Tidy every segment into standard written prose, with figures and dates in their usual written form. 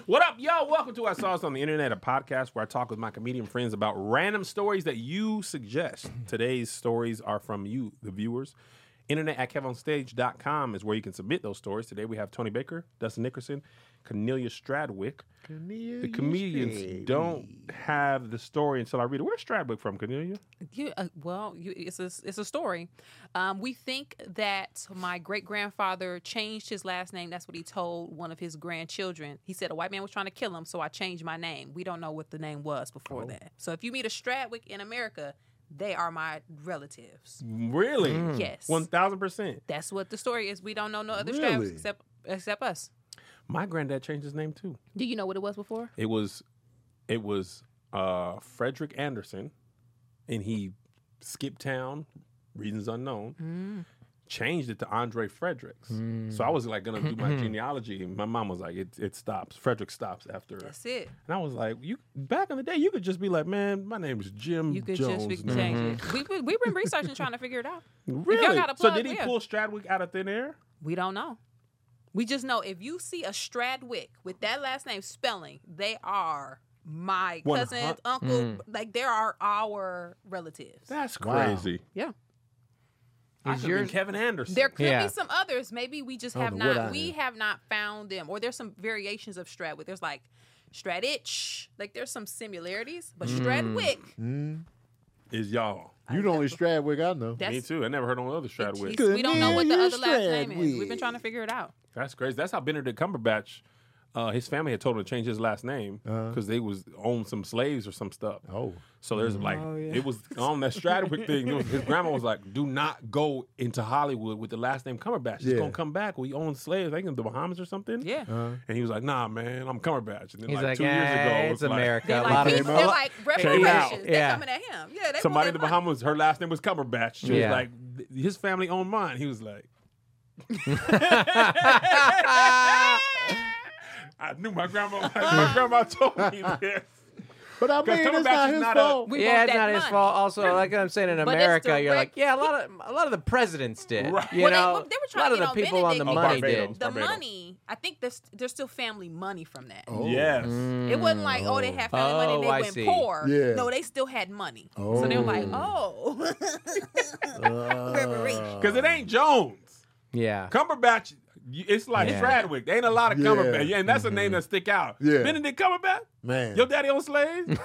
What up, yo? Welcome to I Saw Us on the Internet, a podcast where I talk with my comedian friends about random stories that you suggest. Today's stories are from you, the viewers. Internet at KevOnStage.com is where you can submit those stories. Today we have Tony Baker, Dustin Nickerson, Cornelia Stradwick. The comedians don't have the story until I read it. Where's Stradwick from, Cornelia? It's a story. We think that my great-grandfather changed his last name. That's what he told one of his grandchildren. He said a white man was trying to kill him, so I changed my name. We don't know what the name was before that. So if you meet a Stradwick in America, they are my relatives. Really? Yes. 1,000%. That's what the story is. We don't know no other Really? Stradwicks except us. My granddad changed his name too. Do you know what it was before? It was Frederick Anderson, and he skipped town, reasons unknown. Changed it to Andre Fredericks. So I was like gonna do my genealogy, and my mom was like, "It stops. Frederick stops after." That's it. And I was like, "You back in the day, you could just be like, man, my name is Jim You could Jones." just change it. We've been researching trying to figure it out. Really? got a So plug, did he yeah. pull Stradwick out of thin air? We don't know. We just know if you see a Stradwick with that last name spelling, they are my cousins, uncle. Like, they are our relatives. That's Wow. crazy. Yeah. I could have been Kevin Anderson. There could Yeah. be some others. Maybe we just I don't have know what not. I We am. have not found them. Or there's some variations of Stradwick. There's like Straditch. Like, there's some similarities. But Stradwick, Is y'all. You the only Stradwick I know. that's Me too. I never heard on other Stradwick. we don't know what the Cornelia other last name is. Stradwick. We've been trying to figure it out. That's crazy. That's how Benedict Cumberbatch, his family had told him to change his last name because they was owned some slaves or some stuff. Oh. So there's like, it was on that Stradwick thing. His grandma was like, do not go into Hollywood with the last name Cumberbatch. It's Yeah. going to come back. We own slaves, I think in the Bahamas or something. Yeah. And he was like, nah, man, I'm Cumberbatch. And then He's like, 2 years ago, it it's was like, America. They're A like, lot of they're people. like out. reparations. They're Yeah. coming at him. Yeah, they somebody in want the their money. Bahamas, her last name was Cumberbatch. She Yeah. was like, his family owned mine. He was like, I knew my grandma told me this. But I mean, it's Cumberbatch not is his not fault. We Yeah, want it's that not his money. fault. Also, like I'm saying, in But it's America, you're like, direct- yeah, a lot of the presidents did. Right. You Well, know, they were a trying lot to of the get on people on the Benedict money Barbados. did. The Barbados. money, I think there's still family money from that. Oh. Yes. It wasn't like, they had family money and Oh, they I went see. poor. Yeah. No, they still had money. Oh. So they were like, reparation. Because it ain't Jones. Yeah. Cumberbatch, it's like Yeah. Stradwick. There ain't a lot of Yeah. Cumberbatch. Yeah, and that's a name that stick out. Yeah. Benedict Cumberbatch? Man. Your daddy on slaves?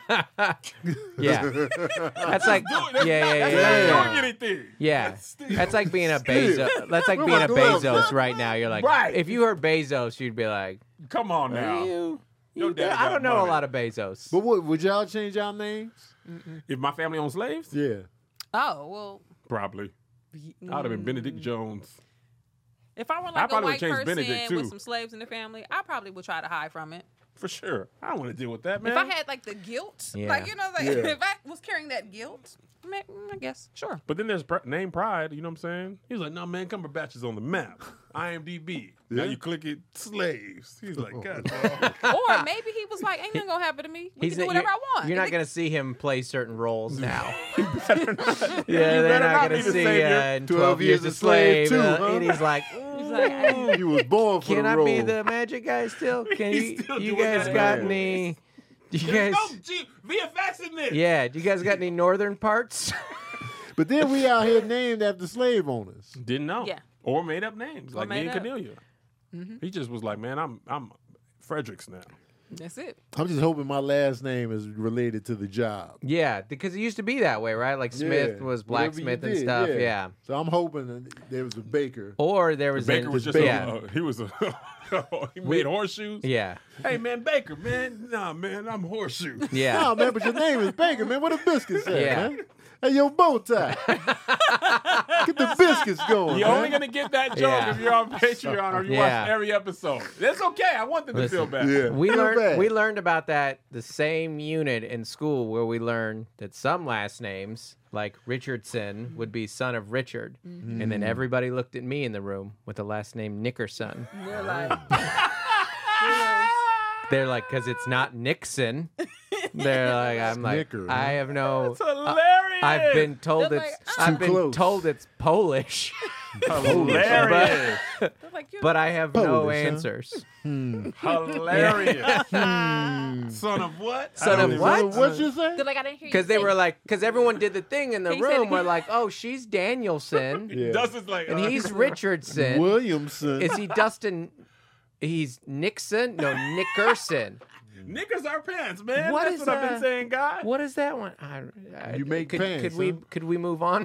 Yeah. That's like, That's yeah. not doing anything. Yeah, That's still- that's like being a Bezos. That's like Where being my a gloves Bezos at? right now. You're like, Right. if you heard Bezos, you'd be like, Come on now. Your daddy I got don't know money. a lot of Bezos. But what, would y'all change y'all names? If my family owned slaves? Yeah. Oh, well, Probably. I'd have been Benedict Jones. if I were I like a probably white would change person Benedict, too. with some slaves in the family, I probably would try to hide from it. For sure. I don't want to deal with that, man. If I had like the guilt, Yeah. like, Yeah. if I was carrying that guilt, I guess, sure. But then there's name pride, you know what I'm saying? He was like, no, man, Cumberbatch is on the map. IMDb. Now Yeah. you click it, slaves. He's like, God, dog. Or maybe he was like, ain't nothing gonna happen to me. We can do whatever I want. You're not going to see him play certain roles now. You Yeah, better they're not not going be to the see savior. in 12 years a slave slave. too, huh? And he's like, He's like, You was born for can the I role. be the magic guy still? Can He's you, still you doing guys that. got Yeah. any? Do you There's guys? no VFX in this. Yeah, do you guys got any northern parts? But then we out here named after slave owners. Didn't know. Yeah. Or made up names, like me made and up. Cornelia. He just was like, man, I'm Fredericks now. that's it. I'm just hoping my last name is related to the job. Yeah, because it used to be that way, right? Like Smith Yeah. was Whatever you blacksmith and did, stuff. Yeah. So I'm hoping that there was a baker. Or there was Baker was just yeah. he was a he made horseshoes. Yeah. Hey man, Baker, man, nah, man, I'm horseshoe. Yeah. No, man, but your name is Baker, man. What the biscuits at, Yeah. man? Hey, your bow tie. Get the biscuits going, You're man. only gonna get that joke Yeah. if you're on Patreon or you Yeah. watch every episode. That's okay. I want them to feel bad. Yeah. We Feel learned bad. we learned about that the same unit in school where we learned that some last names, like Richardson, would be son of Richard. And then everybody looked at me in the room with the last name Nickerson. We're like, They're like, because it's not Nixon. They're like, I'm like, Snicker, I have no. It's hilarious. I've been told They're it's. like, I've Too been close. told it's Polish. Hilarious. They're like, But I have no Polish, huh? answers. Hilarious. Son of what? Son I don't of even- what? What you say? They're like, I didn't hear you. Because they say were like, because everyone did the thing in the He said room. he- We're like, oh, she's Danielson, Yeah. Dustin's like, and he's Richardson. Williamson. Is he Dustin? He's Nixon? No, Nickerson. knickers are pants, man. What That's is what I've been saying, guy. What is that one? You make could, pants, Could we huh? could we move on?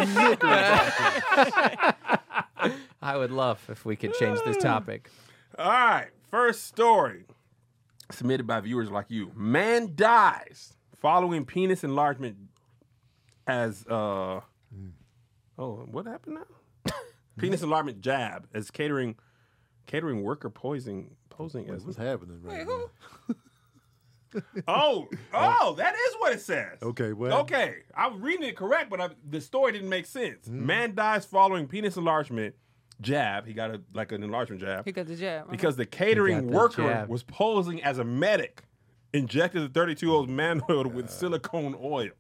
I would love if we could change this topic. All right, first story submitted by viewers like you. Man dies following penis enlargement as oh, what happened now? Penis enlargement jab as catering worker posing as What's happening right Wait, now? who? oh, that is what it says. Okay, well. Okay, I was reading it correct, but the story didn't make sense. Mm-hmm. Man dies following penis enlargement jab. He got an enlargement jab. He got the jab. Uh-huh. Because the He catering got the worker jab. was posing as a medic, injected the 32-year-old manhood with silicone oil.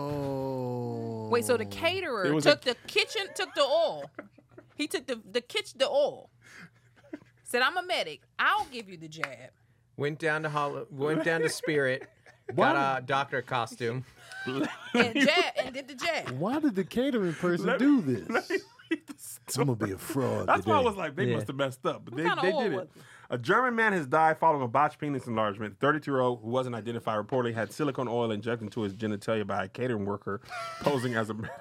No. Wait, so the It caterer was took the oil. He took the oil. Said, I'm a medic. I'll give you the jab. Went down to Spirit, got a doctor costume. And did the jab. Why did the catering person do this? I'm gonna be a fraud. That's today. why I was like, they Yeah. must have messed up. But What they kind of oil did was it. it? A German man has died following a botched penis enlargement. 32-year-old who wasn't identified reportedly had silicone oil injected into his genitalia by a catering worker posing as a medic.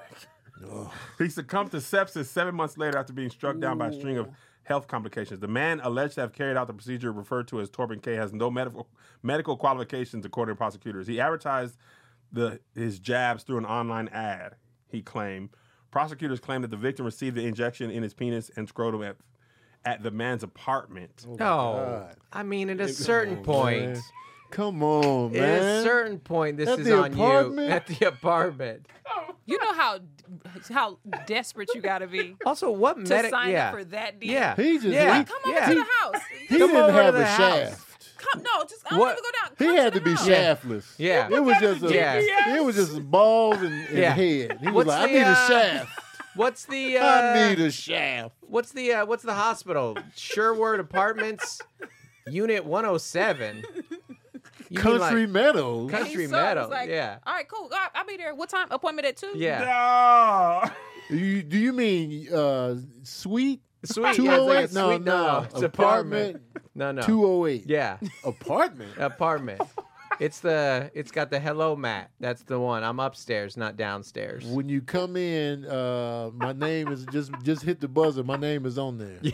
He succumbed to sepsis 7 months later after being struck down by a string of health complications. The man alleged to have carried out the procedure referred to as Torben K has no medical qualifications, according to prosecutors. He advertised his jabs through an online ad, he claimed. Prosecutors claimed that the victim received the injection in his penis and scrotum at the man's apartment. No, God. I mean at a certain point. Man. Come on, At man. a certain point, this At is the on apartment? you. At the apartment. You know how desperate you got to be Also, what to medic? sign Yeah, up for that deal. yeah. He just yeah. he- Come over yeah. to the house. He Come didn't over to have the a house. shaft. Come, no, just I don't What? even go down. He Come had to the be house. shaftless. Yeah. It was just a, Yeah. it was just balls and Yeah. head. He was What's like, I the, need a shaft. What's the? I need a shaft. What's the hospital? Sherwood Apartments, Unit 107. You mean Country Meadows. Country And he saw it, Meadow, was like, yeah. All right, cool. I'll be there. What time? Appointment at 2? Yeah. No. Do you mean suite? Sweet. Yeah, 208? it's like a No, suite. no. It's apartment. No. 208. Yeah. Apartment? Apartment. It's got the hello mat. That's the one. I'm upstairs, not downstairs. When you come in, my name is just hit the buzzer. My name is on there.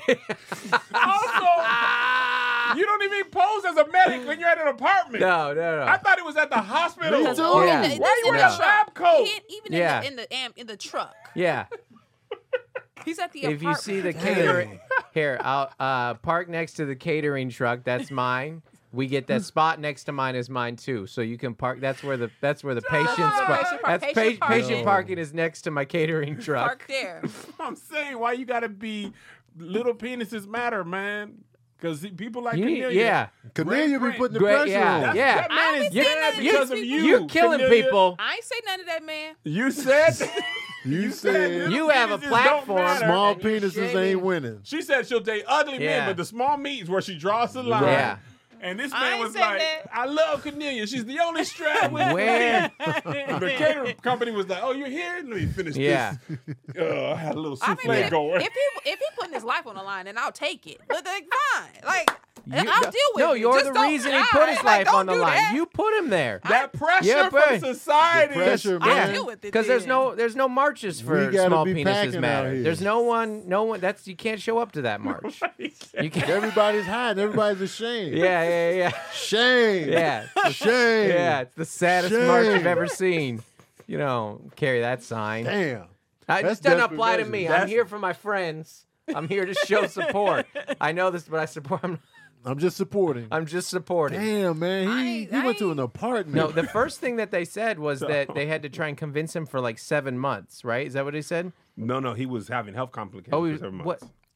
Also, you don't even pose as a medic when you're at an apartment. No. I thought it was at the hospital. Me too. Yeah. Why you wearing a lab coat? Even Yeah. in the truck. Yeah. He's at the If you apartment. see the catering here, I'll park next to the catering truck. That's mine. We get that spot next to mine is mine too. So you can park. That's where the patient's patient park. That's Patient patient parking. parking is next to my catering truck. Park there. I'm saying, why you gotta be little penises matter, man? Because people like You need- Cornelia. yeah. Cornelia be Great, putting the great, pressure yeah. on. That man I is ain't saying dead that because of these you. You're killing Cornelia. people. I ain't say none of that, man. You said. You said You have a penises don't platform. matter. small And you're penises shaming- ain't winning. She said she'll date ugly Yeah. men, but the small meat is where she draws the line. Yeah. And this I man ain't was said like, that. I love Cornelia. She's the only strap with Where? me. The catering company was like, oh, you're here? Let me finish Yeah. this. I had a little I mean, souffle going. if he putting his life on the line, then I'll take it. But like, fine, like I'll You- deal with it. No, you're Just the don't reason he die. put his Like, life on don't the do line. that. You put him there. that pressure Yeah, from but- society. The pressure, I'll man. deal with it. Because then. there's no marches for We gotta small be penises packing out matter. here. There's no one that's you can't show up to that march. You can't. Everybody's hiding. Everybody's ashamed. Yeah. Shame. Yeah. Shame. Yeah, it's the saddest Shame. march you've ever seen. You know, carry that sign. Damn. It That's just doesn't desperate apply to measures. me. I'm That's- here for my friends. I'm here to show support. I know this, but I support. I'm just supporting. I'm just supporting. Damn, man. I He ain't- went to I an apartment. No, the first thing that they said was that they had to try and convince him for like 7 months, right? Is that what he said? No, he was having health complications Oh, for 7 months. what?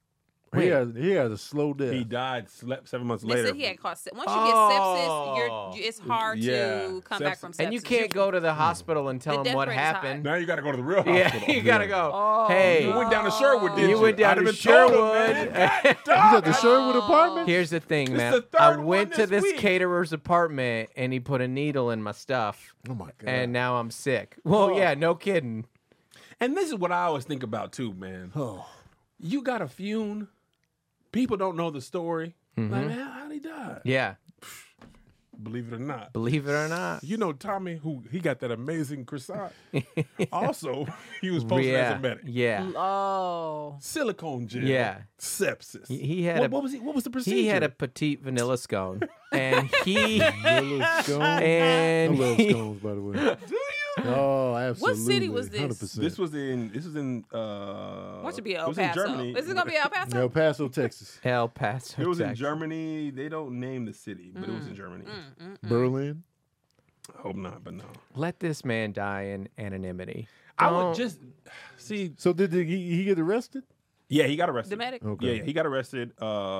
He had a slow death. He died 7 months They later. said he had caught once you get sepsis, it's hard Yeah. to come back from sepsis. And you can't go to the hospital and tell The them death what rate is high. happened. Now you got to go to the real Yeah, hospital. you gotta go. Oh, Hey, You went down to Sherwood, didn't you? You went down I'd to have been told him, Sherwood. man. God, He's at the Sherwood apartment. here's the thing, This man. the I third went one to this this week. caterer's apartment and he put a needle in my stuff, Oh my god. and now I'm sick. Well, yeah, no kidding. And this is what I always think about too, man. Oh. You got a fume. People don't know the story. Mm-hmm. Like, man, how'd he die? Yeah, Believe it or not. believe it or not. You know Tommy, who he got that amazing croissant. Also, he was posted as a medic. Yeah. Oh. Silicone gel. Yeah. Sepsis. He had what was the procedure? he had a petite vanilla scone, and he Vanilla scone. and I love he- scones, by the way. Do you? Oh, absolutely. city was this? 100%. This was in Why should it be it El was in Paso? Germany. Is it gonna be El Paso? El Paso, Texas. El Paso. It was in Texas. Germany. They don't name the city, but it was in Germany. Berlin. I hope not, but no. Let this man die in anonymity. I would Don't- just see. So did he get arrested? Yeah, he got arrested. The medic. Okay. Yeah, he got arrested.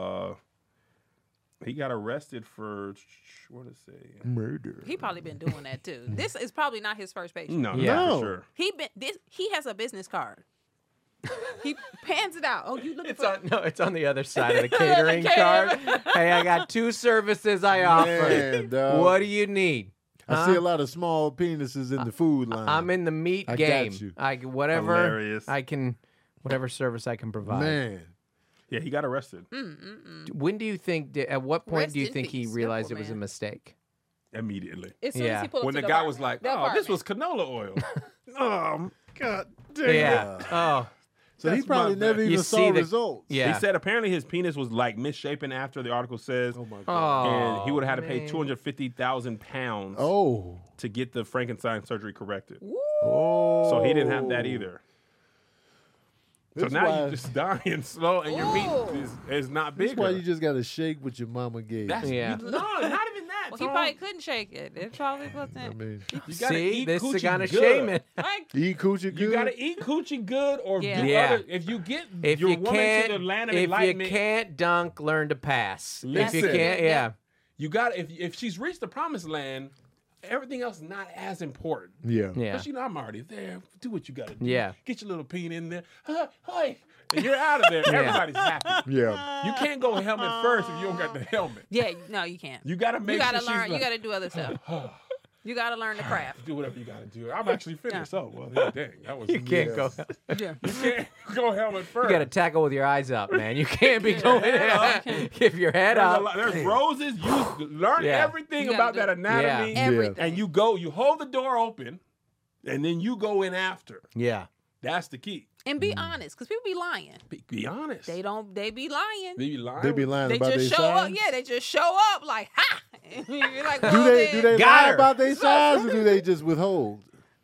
He got arrested for what did it say? Murder. He probably been doing that too. This is probably not his first patient. No, Yeah. not No. for sure. He has a business card. He pans it out. Oh, you looking It's for? on, it's on the other side of the catering card. Hey, I got 2 services I offer. Man, dog. What do you need? I see a lot of small penises in the food line. I'm in the meat I got game. you. Whatever Hilarious. whatever service I can provide. Man. Yeah, he got arrested When do you think? At what point Rest do you in think he peace, realized simple it was a man. mistake? immediately. As soon Yeah. as he pulled When up the to guy was like, the "Oh, this was apartment. canola oil." Oh, God damn. Yeah. Oh, So he That's probably my never bad. even You saw see the- results. yeah. He said apparently his penis was like misshapen after the article says, Oh my Oh, god. and he would have had to pay man. 250,000 pounds Oh. to get the Frankenstein surgery corrected. Oh. So he didn't have that either. So That's now why- you're just dying slow, and your Ooh. meat is not That's bigger. why you just got to shake what your mama gave. That's Yeah. no, not even that. Well, he Tom. probably couldn't shake it. It probably wasn't. I mean, You gotta see, eat this is coochie kind of good. shaming. Like, eat coochie good. You gotta eat coochie good, or Yeah. do Yeah. other. If you get If your you woman can't, to the land of if you enlightenment, can't dunk, learn to pass. If you Listen. can't, yeah. you got if she's reached the promised land, everything else is not as important. Yeah. Yeah. But you know, I'm already there. Do what you gotta do. Yeah. Get your little peen in there. Hi. And you're out of there. Everybody's happy. Yeah. You can't go helmet first if you don't got the helmet. yeah, no, you can't. You gotta make You gotta sure learn. she's You like, gotta do other stuff. You gotta learn the craft. do whatever you gotta do. I'm actually finished. Oh well, yeah, dang, that was You can't go. Yeah. You can't go helmet first. You got to tackle with your eyes up, man. You can't be going. Give your head There's, up. there's roses. You learn Yeah. everything You about gotta that do anatomy, Everything. and you hold the door open, and then you go in after. Yeah. That's the key. And be honest, because people be lying. Be honest. They don't. They be lying. They be lying. They be lying They about their just show up. size. Yeah, they just show up like ha. You're like, Do well, they then, Got lie her. about their size or do they just withhold?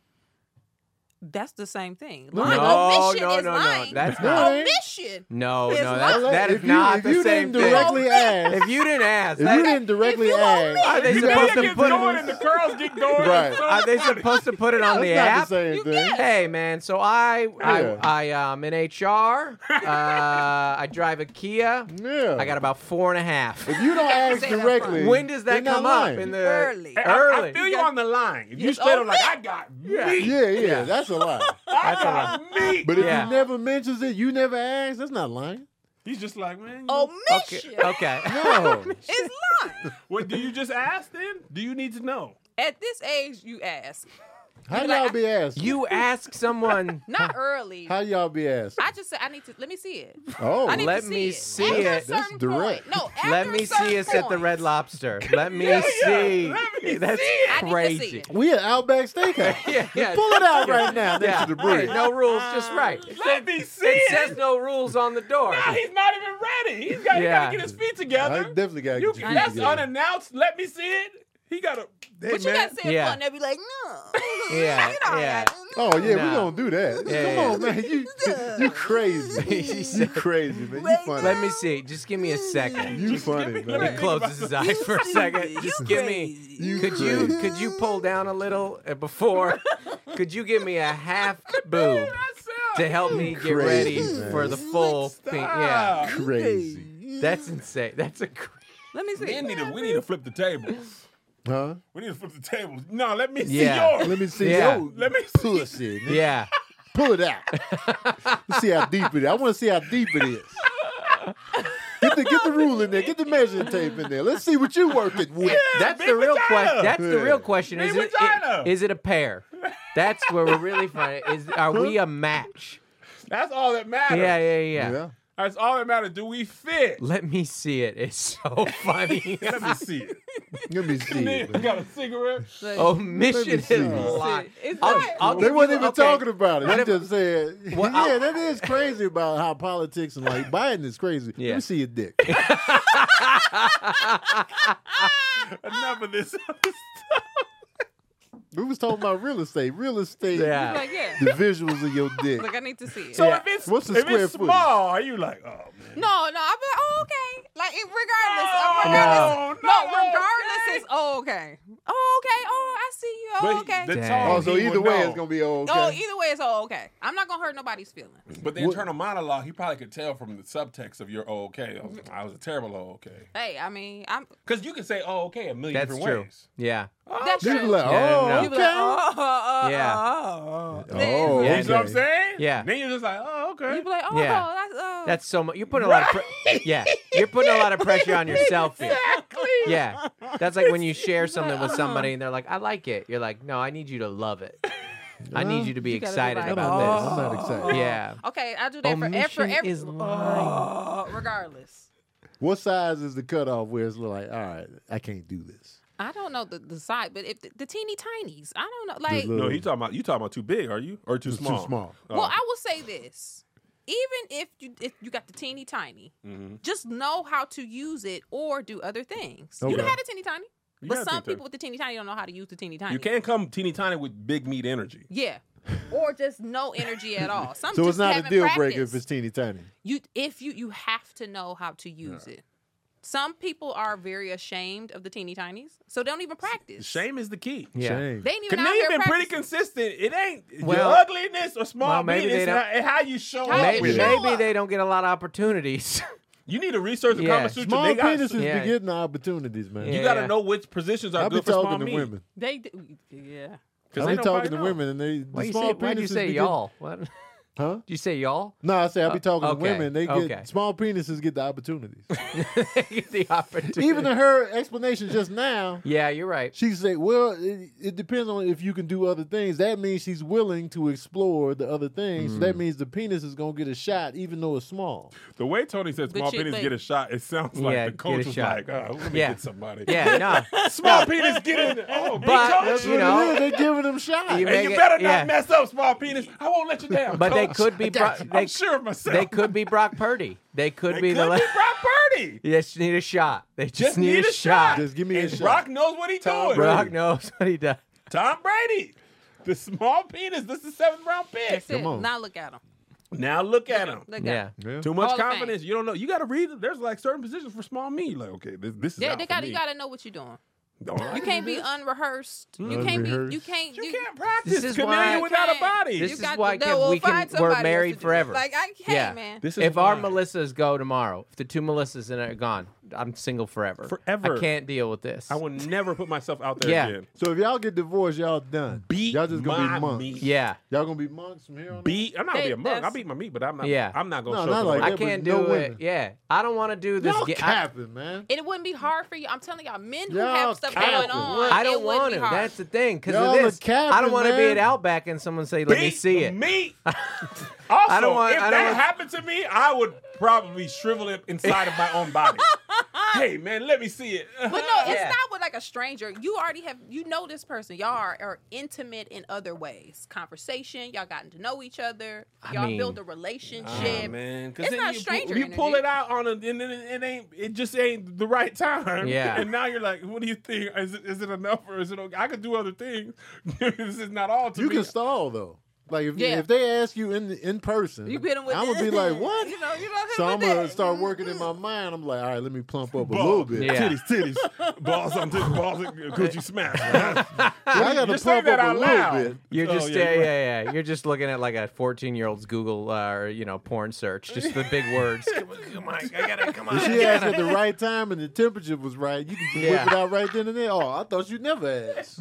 That's the same thing. No, Lying. no, Omission no, is no, no. lying. That's No, not. it ain't. Omission. No, It's no, lying. that is If not if the you same didn't thing. directly ask, If you didn't ask, if you didn't directly you ask, Are they you supposed got- to gets put it going on- and the girls get going. Right. It's so are they funny. supposed to put it on that's the not app? the same You thing. get Hey man, so I am in HR. I drive a Kia. Yeah. I got about 4.5. If you don't ask Say that directly, front. When does that they're not come up lying. in the Early. Hey, early? I feel you on the line. If you Yes, straight up oh, like, yeah. I got Yeah. meat. Yeah, that's a lie. I got meat. But if Yeah. he never mentions it, you never ask, that's not lying. He's just like, man. you know, Omission Okay. No. is lying. what do you just ask then? Do you need to know? At this age, you ask. How You y'all like- be asking? You ask someone. Not early. How y'all be asking? I just said I need to. Let me see it. Oh, I need Let to me see see it. After it. a That's certain direct. point. No, after Let me a certain see us at the point. Red Lobster. Let me Yeah, see. let me That's see it. I need to crazy. see it. we at Outback Steakhouse. Yeah, yeah. Pull it out right now next Yeah. to the bridge. Hey, no rules, just right. Let me see It it. says no rules on the door. Nah, he's not even ready. He's got Yeah. to get his feet I together. definitely got to You, get your that's feet together. unannounced. Let me see it. He got to. But you got to say it Yeah. front. They'll be like, no. Yeah, You know, yeah. Oh yeah, Nah. we gonna do that. Yeah, Come on, man. You crazy. you crazy, man. You funny. Let me see. Just give me a second. You funny, He man. closes his eyes for a second. Just give me. You Could you pull down a little before? Could you give me a half boob? to help me get ready Crazy, man. for the full thing. Yeah, Crazy. that's insane. That's a Let me see. We need to flip the tables. Huh? We need to flip the tables. No, let me see Yeah. yours. Let me see. Yeah. Yo, Let me see. pussy. nigga. yeah. Pull it out. Let's see how deep it is. I want to see how deep it is. Get the rule in there. Get the measuring tape in there. Let's see what you're working with. That's big the real vagina. question. That's the real question. Big Is it, vagina. is it a pair? That's where we're really finding. Are we a match? That's all that matters. Yeah. That's all that matters. Do we fit? Let me see it. It's so funny. Let me see it. Let me see. Nigga it, man. got a cigarette. Like, Omission Let me see is it. lying. It's I'll- not- I'll They give weren't you- even okay. talking about it. What They if- just said, Well, yeah, that is crazy about how politics and like Biden is crazy. Yeah. Let me see your dick. Enough of this. We was talking about real estate. Real estate. Yeah. like, yeah. The visuals of your dick. Like, I need to see it. So Yeah. if it's What's the if square it's footage? small, are you like, oh man? No, I'll be like, oh, okay. Like, regardless. No, Regardless, it's, oh, okay. Oh, okay. Oh, I see you. Oh, But okay. the Dang. tone, Oh, so he either would way, know. it's gonna be okay. Oh, either way, it's oh, okay. I'm not going to hurt nobody's feelings. But the What- internal monologue, he probably could tell from the subtext of your "oh okay." I was a terrible "oh okay," Hey, I mean, I'm. because you can say "oh okay" a million That's different true. ways. Yeah. That's You true. be like, Yeah, oh, no. You be like, okay. Yeah. Oh, Then- Yeah, You know what I'm okay. saying? Yeah. Then you're just like, "oh okay." You be like, oh, Yeah. that's. That's so much. You're putting a lot of yeah. You're putting a lot of pressure on yourself here. Yeah. That's like when you share something with somebody and they're like, I like it. You're like, no, I need you to love it. I need you to be You gotta be excited like, about I'm not this. excited. Yeah. Okay, I do that for Omission every. is lying. Regardless. What size is the cutoff where it's like, all right, I can't do this? I don't know the side, but if the teeny tinies, I don't know. Like, little- No, you talking about too big? Are you or too It's too small? small. Oh. well, I will say this: even if you got the teeny tiny, just know how to use it or do other things. You Okay. done had a teeny tiny, You but got some teeny tiny. people with the teeny tiny don't know how to use the teeny tiny. You can't come teeny tiny with big meat energy. Yeah. Or just no energy at all. Some So just it's not a haven't deal breaker practiced. if it's teeny tiny. You have to know how to use it. Some people are very ashamed of the teeny tinies, so they don't even practice. Shame is the key. Yeah. Shame. They ain't even out Camille here been pretty practicing. consistent. It ain't Well- your ugliness or small well, maybe penis. they don't- It's how you show How up you with show it. up. Maybe they don't get a lot of opportunities. You need to research the Yeah. Kama Sutra. Small They got, penises Yeah. be getting the opportunities, man. You Yeah. got to know which positions are I be good for small talking to meat. women. They do, yeah. 'Cause I ain't be nobody talking to know. women, and they Why'd the you small say, why'd you penises say be y'all? What? Getting, huh? Did you say y'all? No, I say I be talking to okay, women. They get okay. small penises get the opportunities. Get the opportunity. Even in her explanation just now, Yeah, you're right. she said, "Well, it depends on if you can do other things. That means she's willing to explore the other things. So that means the penis is gonna get a shot, even though it's small. The way Tony said But small you- penis but- get a shot, it sounds like Yeah, the get coach a was shot. like, oh, let me Yeah. get somebody. Yeah, no. Small penis get in there. Oh, big But, coach. That's you what know, it is. They're giving them shots. You And make you it- better yeah. not mess up, small penis. I won't let you down. But they coach. could be I'm sure of myself. they could be Brock Purdy. They could They be could the be Brock Purdy. They just need a shot. They just, Just need a shot. Just give me a And shot. Brock knows what he's doing. Brock knows what he does. Tom Brady. The small penis. This is 7th round pick. That's it. Come on. Now look at them. Now look at him. Look Yeah. at 'em. Yeah. Too much Hall of confidence. You don't know. You got to read it. There's like certain positions for small meat. Like, okay, this is Yeah, out they for got me. you got to know what you're doing. Don't I You do can't be this? unrehearsed. You can't be. You Unrehearsed. can't. You can't practice This is why- chameleon without a can't. body. This You is got why to- well, we can- find we're somebody else married to do it. forever. Like I can't, Yeah. man. This is If our why. Melissas go tomorrow, if the two Melissas and are gone, I'm single forever. Forever. I can't deal with this. I will never put myself out there Yeah. again. So if y'all get divorced, y'all done. Beat y'all just gonna my be monks. meat. Yeah. Y'all gonna be monks from here on. out? Beat. I'm not gonna be a monk. That's- I beat my meat, but I'm not. Yeah. I'm not gonna No, show not up like my- I that. but can't no do it. women. Yeah. I don't want to do this. Y'all I capping, man. It wouldn't be hard for you. I'm telling y'all, men who Y'all have stuff capping. going on. I it don't wouldn't want be to. hard. That's the thing. Because Y'all of are this, I don't capping, want to be man. at Outback and someone say, "Let me Beat see it." meat. Also, I don't want- if I don't that want- happened to me, I would probably shrivel it inside of my own body. Hey, man, let me see it. But no, it's Yeah. not with like a stranger. You already have, you know this person. Y'all are intimate in other ways. Conversation, y'all gotten to know each other. Y'all mean- build a relationship. Oh, man, because It's then not you, stranger you pull energy. it out on a, and then it just ain't the right time. Yeah. And now you're like, what do you think? Is it enough or is it okay? I could do other things. This is not all to You me. can stall though. Like if, Yeah. if they ask you in person, You hit 'em with I'm gonna be like, what? You know, hit 'em So with I'm gonna that. start working in my mind. I'm like, all right, let me plump up a Balls, little bit. Yeah. Titties. Balls on titties. Balls and coochie smash. I got to Just say plump that up a out little loud. bit. You're Oh, just yeah, you're yeah. You're just looking at like a 14-year-old's Google or porn search, just the big words. Come on, I gotta come on. If she asked at the right time and the temperature was right, you can Yeah. whip it out right then and there. Oh, I thought you never asked.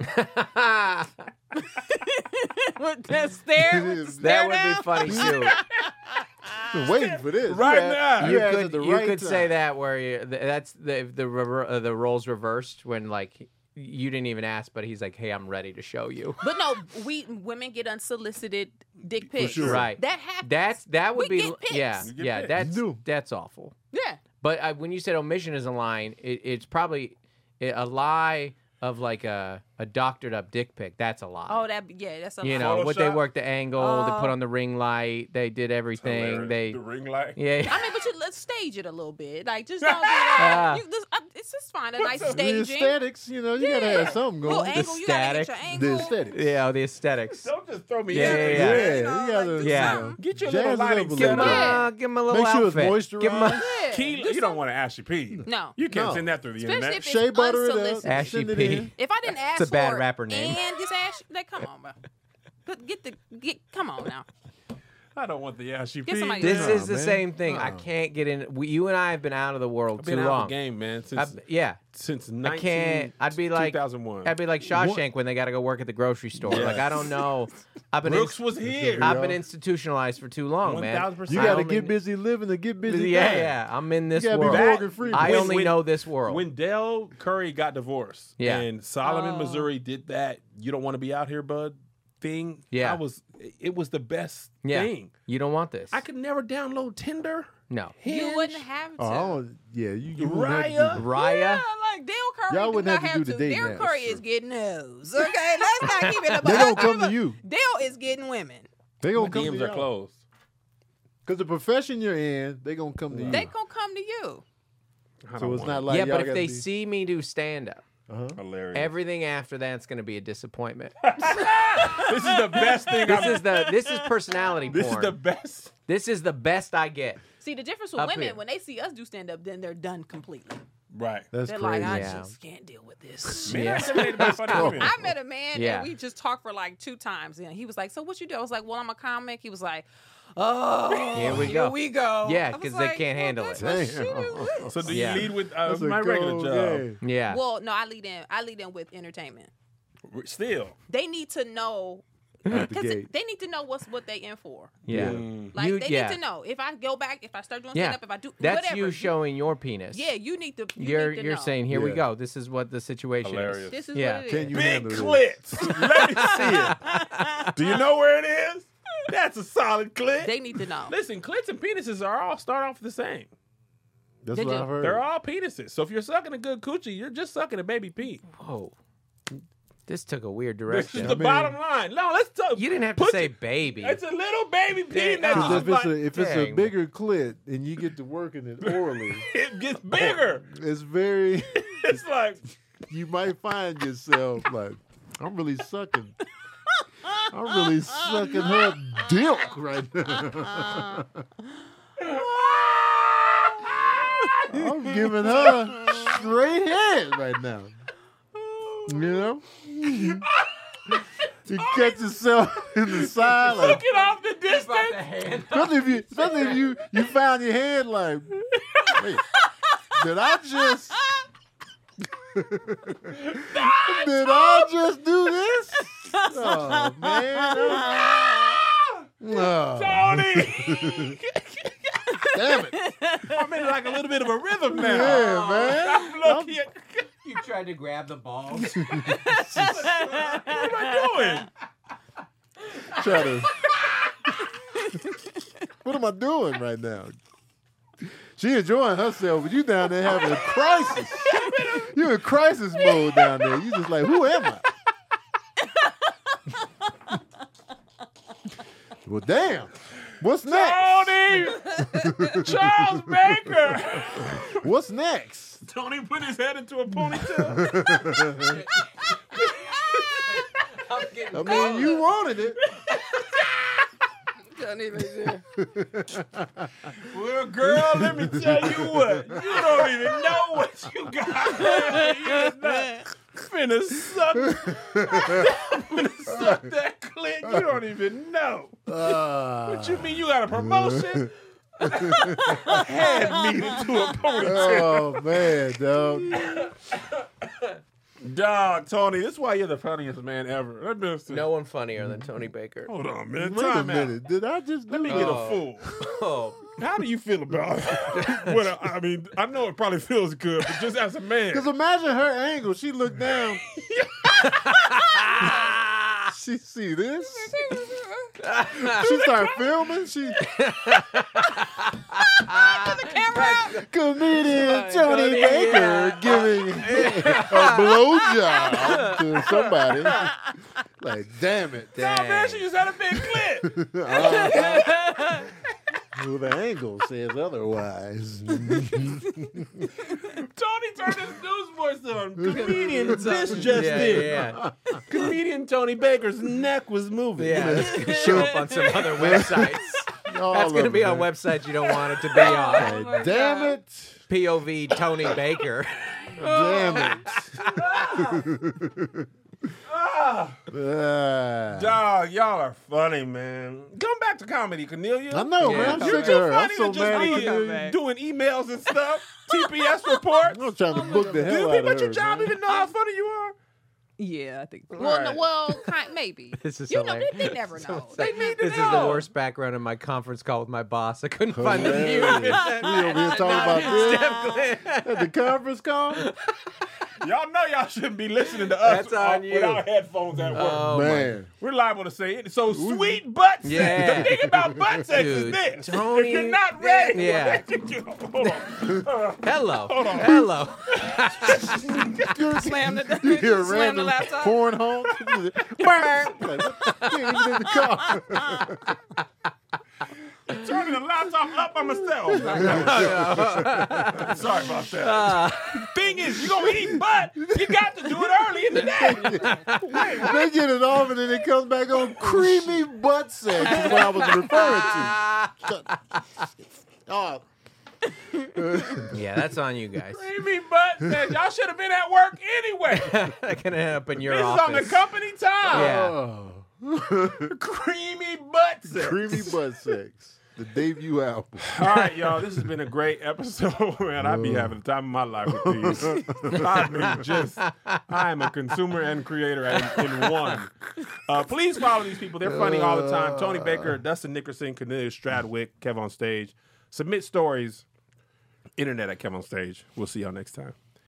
With that stare. With the That stare would down. be funny too. Been waiting for this. Right You now. asked- You asked could at the right say time. that where that's the roles reversed when like you didn't even ask, but he's like, hey, I'm ready to show you. But no, women get unsolicited dick pics. sure. Right. That happens. That would We be get pics. yeah You get yeah pics. that's awful. Yeah. But when you said omission is a line, it's probably a lie of like a doctored up dick pic. That's a lie. Oh, that's a you lot. know what they Photoshop? worked the angle, they put on the ring light, they did everything. They the ring light. yeah. I mean, but let's stage it a little bit. Like, just don't do that. It's just fine. A nice The staging. aesthetics, you know, you gotta have something Little going. angle. You gotta get your static. angle. The aesthetics. Yeah, the aesthetics. Don't just throw me Yeah, in. yeah, Yeah, You know, you gotta. like, Yeah. you know, Get your jazz little it lighting up a set little up. bit. Yeah. Give him a little Make sure outfit. it's Give him moisturized. Yeah. Key, Do you don't want to Ashy P. No. You can't No. send that through the Especially internet. if it's Shea butter it up. unsolicited. Ashy Send it P. in. If I didn't ask It's a bad for it rapper name. and just ask, like, come on, bro. But come on now. I don't want the Ashy P. Get somebody This Nah, is the man. same thing. I Nah. can't get in. You and I have been out of the world I've been too out long. of the game, man. Yeah. Since I can't. I'd be like 2001. I'd be like Shawshank when they got to go work at the grocery store. Yes. Like I don't know. I've been Brooks was here. I've been institutionalized for too long, man. 1000%. You I gotta only- get busy living to get busy Yeah, dying. yeah. I'm in this You gotta be world. Morgan Freeman. I When- only when- know this world. When Del Curry got divorced, Yeah. and Solomon, Oh. Missouri did that, you don't want to be out here, bud, thing. Yeah. It was the best Yeah. thing. You don't want this. I could never download Tinder. No. You Hinge. wouldn't have to. Oh, I don't- yeah, you wouldn't have to do Raya. that. Raya. Yeah, like Dale Curry. Y'all do wouldn't not have to do the dating Dale apps, Curry sure. is getting hoes. Okay, let's not keep it about. They gonna come to you. Dale is getting women. They My gonna come DMs to are you. closed. Because the profession you're in, they gonna come to you. They gonna come to you. I So don't it's want not it. like Yeah, y'all but if gotta they be- see me do stand up, Hilarious. everything after that's going to be a disappointment. This is the best thing. This is personality This is porn. the best. This is the best I get. See, the difference with Up women, here. when they see us do stand up, then they're done completely. Right. That's They're crazy. like, I Yeah. just can't deal with this. Man, Yeah. that's amazing about funny women. I met a man Yeah. and we just talked for like 2 times, and he was like, "So what you do?" I was like, "Well, I'm a comic." He was like, "Oh, Here we go." Yeah, I was 'cause they can't handle that's it. what Damn. she do. So do Yeah. you lead with That's a my regular cold job? game. Yeah. Well, no, I lead in with entertainment. Still. They need to know Out the because gate. they need to know what they in for. yeah. Mm. Like You- they yeah. need to know if I go back, if I start doing Yeah. stand up, if I do That's whatever. you showing your penis. Yeah, you need to. You're need to you're know. saying, here we Yeah. go. This is what the situation Hilarious. is. This is Yeah. what it Can is. you Big handle this? clits. Let me see it. Do you know where it is? That's a solid clit. They need to know. Listen, clits and penises are all start off the same. That's Did what you- I've heard. They're all penises. So if you're sucking a good coochie, you're just sucking a baby pee. Whoa. This took a weird This direction. is the bottom line. No, let's talk. You didn't have to put say it- baby. It's a little baby pee. Dang. That's Because just like, if it's a Dang. bigger clit and you get to working it orally, it gets bigger. it's very. It's like You might find yourself like, I'm really sucking. I'm really sucking her dick right now. I'm giving her straight head right now. You know? You catch yourself in the side like, looking off the distance. especially if you found your head like, wait, did I just do this? Oh man. Oh, Tony, damn it. I'm in like a little bit of a rhythm now. Yeah, man. I'm looking at. You tried to grab the balls. What am I doing? Try to. What am I doing right now? She enjoying herself, but you down there having a crisis. You in crisis mode down there. You just like, who am I? Well, damn. What's next? Tony, Charles Baker. What's next? Tony put his head into a ponytail. I mean, you wanted it. Well, girl, let me tell you what. You don't even know what you got. You not finna suck that clit. You don't even know. What you mean? You got a promotion? Head me into a ponytail. Oh man, dog. Dog, Tony, this is why you're the funniest man ever. Let me see. No one funnier than Tony Baker. Hold on, man. Wait a Time out. minute. Did I just Let me do get that? a full. Oh, How do you feel about it? Well, I mean, I know it probably feels good, but just as a man. Because imagine her angle. She looked down. She see this. She start filming. She comedian Tony Baker giving a blowjob to somebody. Like, damn it. No, man, she just had a big clip. Well, the angle says otherwise. Tony turned his news voice on. Comedian this just did. yeah. Comedian Tony Baker's neck was moving. Yeah, that's going to show up on some other websites. That's going to be on websites you don't want it to be on. Like, damn it. POV Tony Baker. Damn it. Dog, y'all are funny, man. Come back to comedy, Cornelia. I know, Yeah, man. I'm come You're sick too of her. I'm funny so to mad just at be you. doing emails and stuff. TPS reports. I'm trying to book the Do hell people out at of your her. job man. even know how funny you are? Yeah, I think. So. Well, Well, no, no, well, maybe. This is you know, hilarious. they never know. They need to This is know. the worst background in my conference call with my boss. I couldn't find the Hilarious. mute. We over here talking about this Steph Glenn. at the conference call. Y'all know y'all shouldn't be listening to us That's on you. without headphones at work. Oh, Man, We're liable to say it. So sweet butt sex. Yeah. The thing about butt sex is Dude, this. Tony- If you're not ready. Yeah. Hold on. Hello. Hold on. Hello. Slam the, you hear slam the random laptop. porn honk. He ain't even in the car. Turning the laptop up on myself. Sorry about that. Thing is, you're going to eat butt. You got to do it early in the day. They get it off and then it comes back on creamy butt sex is what I was referring to. Oh, Yeah, that's on you guys. Creamy butt sex. Y'all should have been at work anyway. That can end up in your This is office. on the company time. Yeah. oh. Creamy butt sex. Creamy butt sex. The debut album. All right, y'all. This has been a great episode, man. I'd be having the time of my life with these. I am a consumer and creator in one. Please follow these people. They're funny all the time. Tony Baker, Dustin Nickerson, Cornelia Stradwick, Kev on Stage. Submit stories. Internet at Kev on Stage. We'll see y'all next time.